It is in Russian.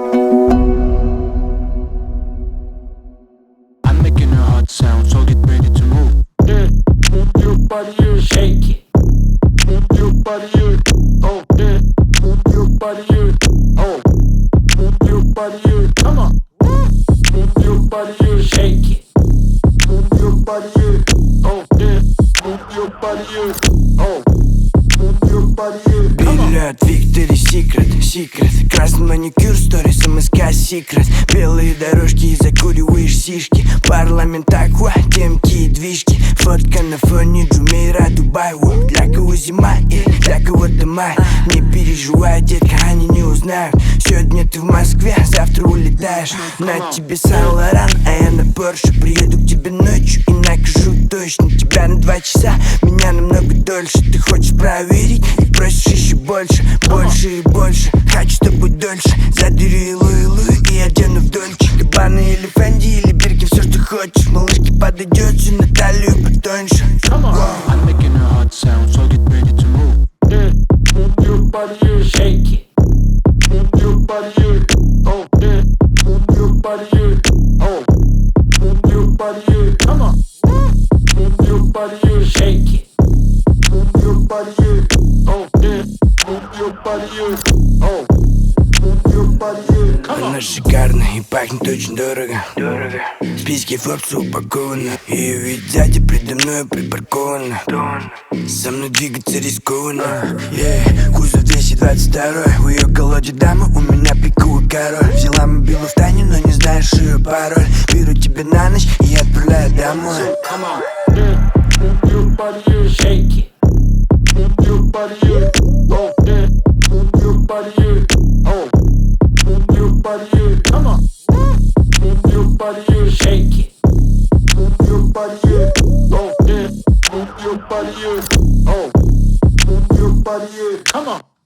I'm making her heart sound, so get ready to move. Yeah, move your body, yeah, shake it. Move your body, yeah, oh yeah. Move your body, yeah, oh. Move your body, yeah, come on. Move your body, yeah, shake it. Move your body, yeah, oh yeah. Move your body, yeah, oh. Move your body, yeah, come on. Билет, Victory Secret. Красный маникюр, сторис, МСК Secret. Белые дорожки и закуриваешь сишки. Парламент аква, темки и движки. Фотка на фоне Джумейра, Дубай. Для кого зима и для кого-то май. Не переживай, детка, они не узнают. Сегодня ты в Москве, завтра улетаешь. На тебе Сан-Лоран, а я на Порше. Приеду к тебе ночью и накажу точно. Тебя на 2 часа, меня намного дольше. Ты хочешь проверить и просишь еще больше. Больше и больше, хочу с тобой дольше. Задерю Луи и одену в Дольче. Габбана или Фенди или Бирки, все что хочешь. Малышке подойдет, всю на талию потоньше. I'm making her heart sound, so get ready to move. Yeah, move your body, yeah, shake it. Move your body, yeah, oh yeah. Move your body, yeah, oh. Move your body, yeah, come on. Move your body, yeah, shake it. Move your body, yeah, oh yeah. Move your body, yeah, oh. Move your body, yeah, come on. Она шикарна и пахнет очень дорого. Списки Форбса упакованы. И ведь сзади предо мной припаркована. Со мной двигаться рискованно. Кузов 222. В ее колоде дама, у меня пиковый король. Взяла мобилу в тайне, но не знаешь ее пароль. Беру тебя на ночь и отправляю домой. Come on, yeah. Move your body, yeah, shake it. Move your body, yeah, oh yeah. Move your body, yeah, oh. Move your body, yeah, come on. Move your body, yeah, shake it. Move your body, yeah, oh yeah. Move your body, yeah, oh. Move your body, yeah, come on.